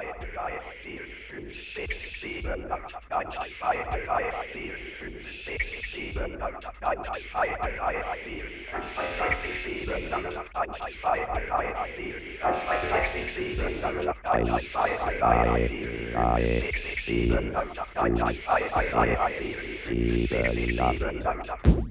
drei, vier, fünf, sechs, sieben, acht, eins, zwei, drei, vier, fünf, sechs, sieben, acht, eins, zwei, drei, vier, fünf, sechs, sieben, acht, eins, zwei, drei, vier, fünf, sechs, sieben, acht, eins, zwei, drei, vier, fünf, sechs, sieben, acht, eins, zwei, drei, vier, fünf, sechs, sieben, acht.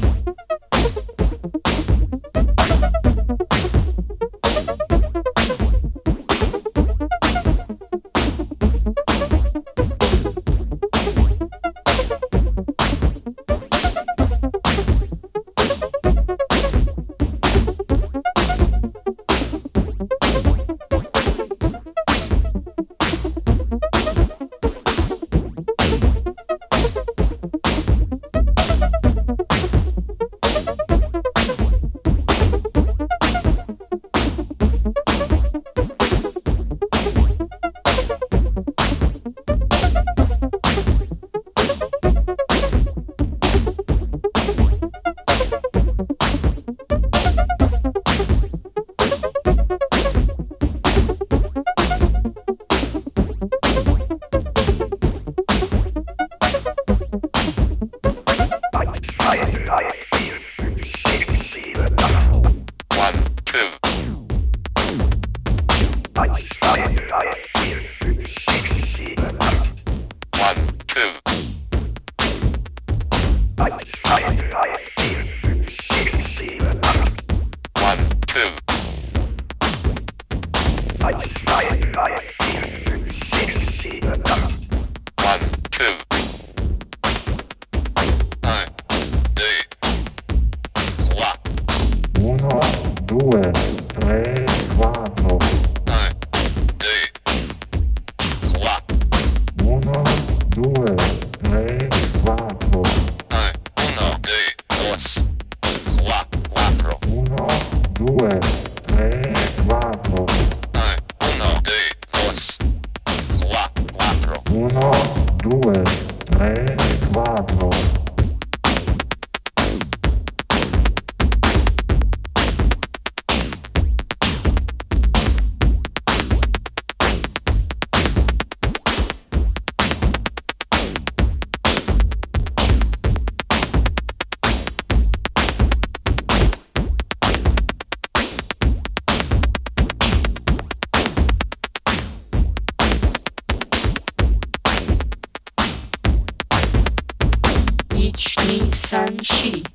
Sanshi.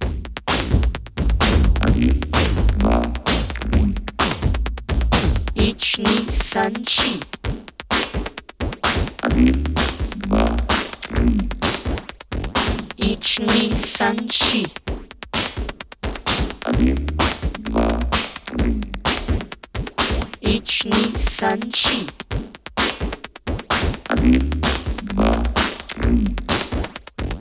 Ichni Sanshi. Ichni Sanshi. Ichni Sanshi.